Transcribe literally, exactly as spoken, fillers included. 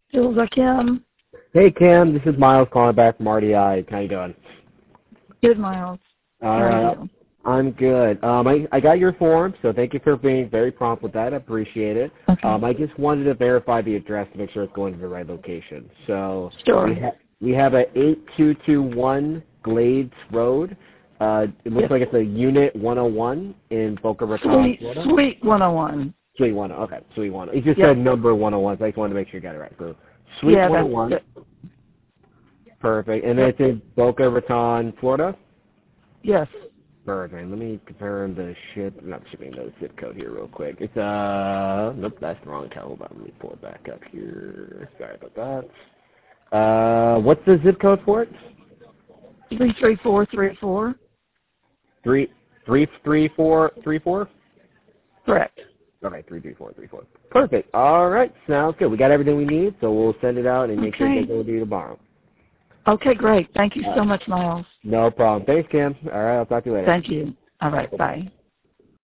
Jules or Kim? Hey, Kim. This is Miles calling back from R D I. How you doing? Good, Miles. All How right. are you? I'm good. Um, I, I got your form, so thank you for being very prompt with that. I appreciate it. Okay. Um, I just wanted to verify the address to make sure it's going to the right location. So Sure. we, ha- we have a eight two two one Glades Road. Uh, it looks Yes. like it's a Unit one oh one in Boca Raton, Suite, Florida. Suite one oh one. Suite one. Okay, Suite one. You just Yep. said number one oh one, so I just wanted to make sure you got it right. So Suite Yeah, one oh that's one. it. Perfect. And then Yep. it's in Boca Raton, Florida? Yes. Perfect. Let me confirm the ship, not shipping, the zip code here real quick. It's, uh, nope, that's the wrong account. Hold on, let me pull it back up here. Sorry about that. Uh, what's the zip code for it? Three three four three four. Three, three, three, four, three, four? Correct. Okay, three, three, four, three, four. Perfect. All right, sounds good. We got everything we need, so we'll send it out and make sure it Okay. gets over to you tomorrow. Okay, great. Thank you All so right. much, Miles. No problem. Thanks, Kim. All right, I'll talk to you later. Thank you. All right, bye.